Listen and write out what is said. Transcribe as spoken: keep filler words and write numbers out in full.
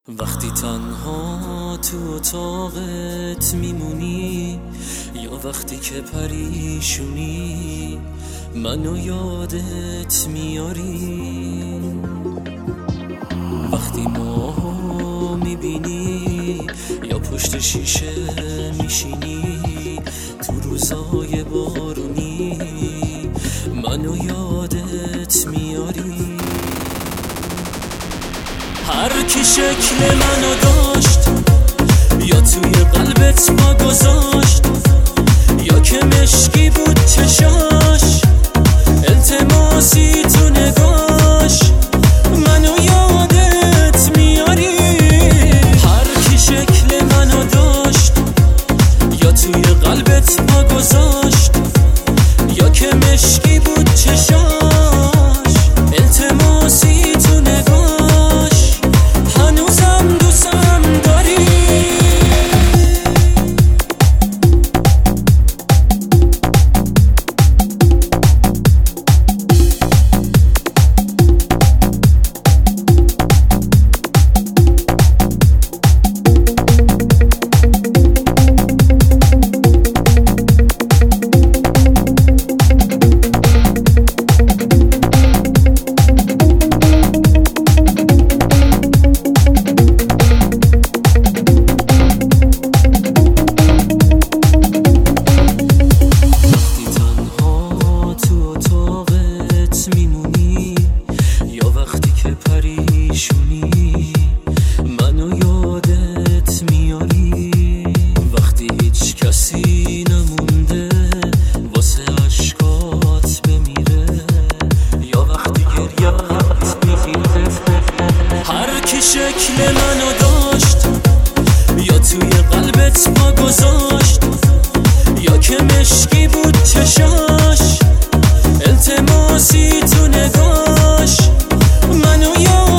وقتی تنها تو اتاقت میمونی یا وقتی که پریشونی منو یادت میاری، وقتی ماهو میبینی یا پشت شیشه میشینی تو روزای بارونی منو یادت میاری. هر کی شکل منو داشت یا توی قلبت ما گذاشت یا که مشکی بود چشاش التماسی تو نگاش منو یادت میاری. هر کی شکل منو داشت یا توی قلبت ما گذاشت یا که مشکی بود چشاش التماسی تو نگاش هنوزم دوستم داری. پریشونی منو یادت میاری، وقتی هیچ کسی نمونده واسه عشقات بمیره یا وقتی گریه‌ات میگیره. هر کی شکل منو داشت یا توی قلبت ما گذاشت یا که مشکی بود چشاش التماسی تو نگاش منو یادت